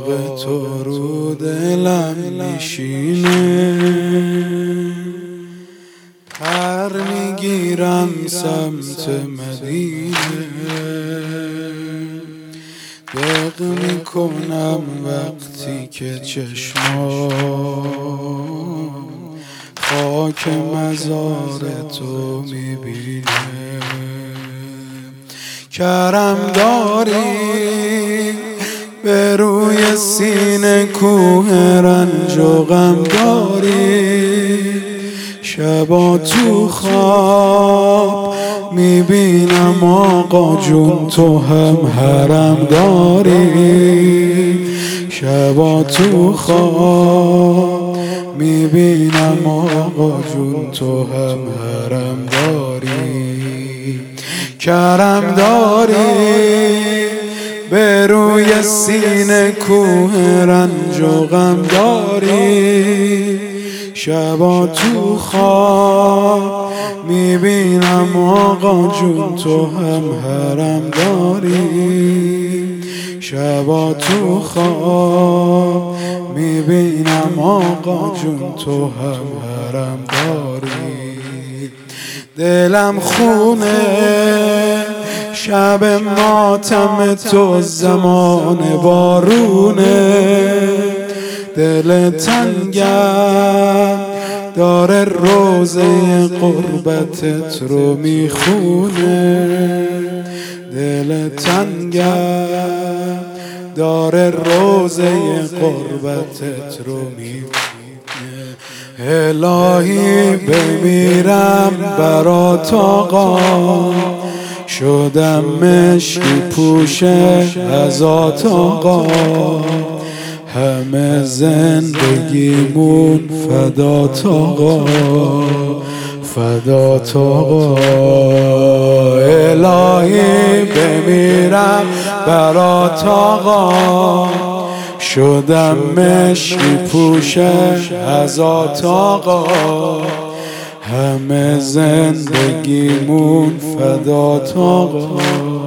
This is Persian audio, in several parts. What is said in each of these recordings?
داغ تو رو دلم میشینه، پر میگیرم سمت مدینه، دق میکنم وقتی که چشمام خاک مزار تو میبینه. کرم داری به روی سینه، کوه رنج و غم داری، شبا تو خواب میبینم آقا جون تو هم حرم داری، شبا تو خواب میبینم آقا جون تو هم حرم داری. کرم داری به روی سینه، کوه رنج و غم داری، شبا تو خواب میبینم آقا جون تو هم حرم داری، شبا تو خواب میبینم آقا جون تو هم حرم داری. دلم خونه شب ماتم تو، زمان بارونه، دل تنگم داره روزه قربتت رو میخونه، دل تنگم داره روزه قربتت رو میخونه. الهی بمیرم برات آقا، شدم مشکی پوش ازات آقا، همه زندگیمون فدات آقا، فدات آقا. الهی بمیرم برات آقا، شدم مشکی پوش ازات آقا، همه زندگیمون فدات آقا.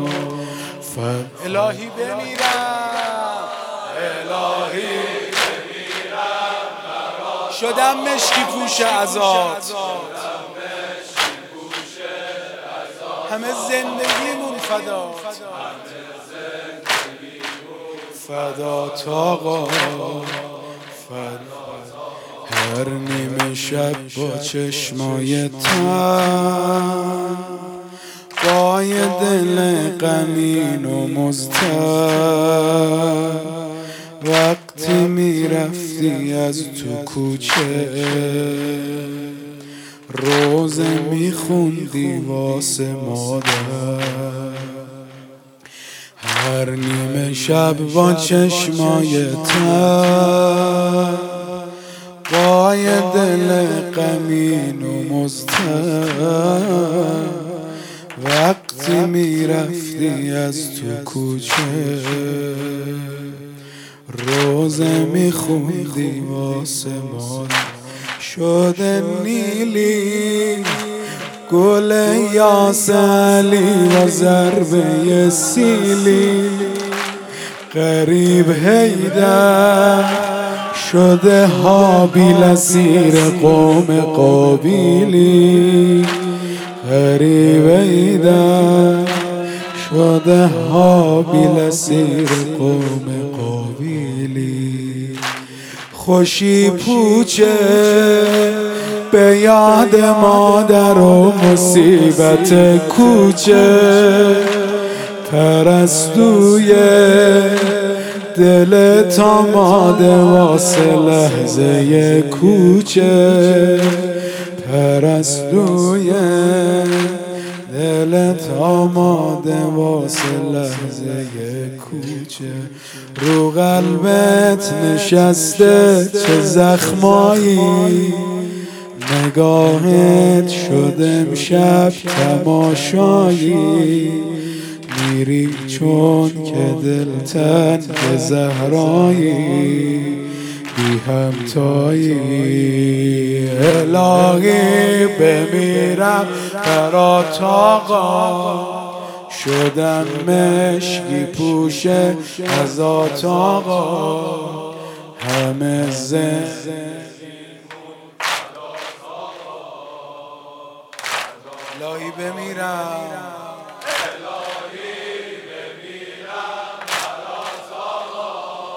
الهی بمیرم، الهی بمیرم برات، شدم مشکی پوش ازات، همه زندگیمون فدات، فدات آقا، هر نیمه شب با چشمای تن، با یه دل غمین و مضطرب، وقتی میرفتی از تو کوچه روزه میخوندی واسه مادر، هر نیمه شب با چشمای تر، با یه دل غمین و مضطرب، وقتی میرفتی از تو کوچه روزه میخوندی واسه مادر. شده نیلی گل یاس علی و ضربه سیلی، غریب حیدر شده حابیل اسیر قوم قابیلی، غریب حیدر شده حابیل اسیر قوم قابیلی. خوشی پوچه به یاد مادر و مصیبت کوچه، پرستوی دلت آماده واسه لحظه کوچه، پرستوی دلت آماده واسه لحظه کوچه. رو قلبت نشسته چه زخمایی، نگاهت شد امشب تماشایی، میری چون که دلتنگ زهرایی، بی همتایی. الهی بمیرم برات آقا، شدم مشکی پوشه از آقا همه الهی بمیرم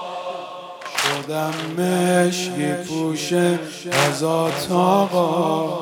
شدم مشکی پوشه از آقا